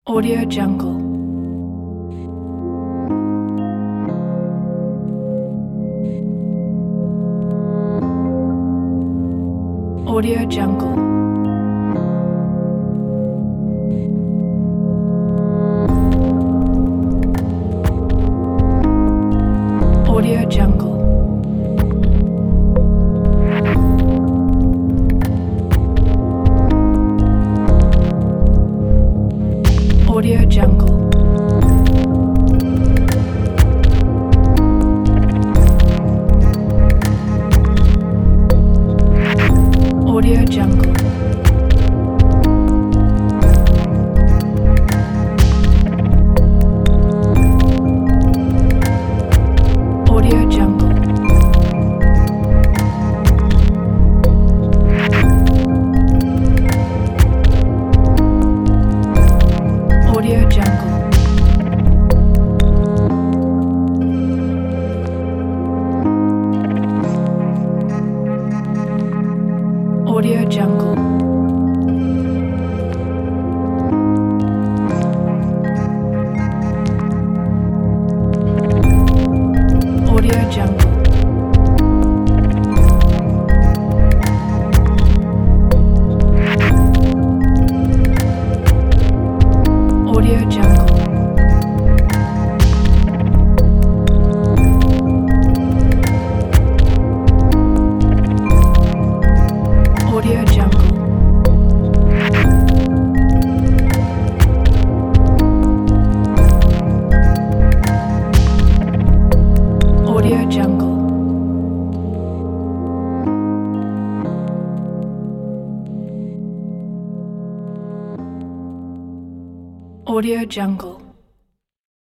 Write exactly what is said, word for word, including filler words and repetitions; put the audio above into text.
Audio Jungle. Audio Jungle. Audio Jungle. Audio Jungle. Audio Jungle. Audio Jungle. Audio Jungle. Audio Jungle. Audio Jungle. Audio Jungle. Audio Jungle. Audio Jungle. Audio Jungle.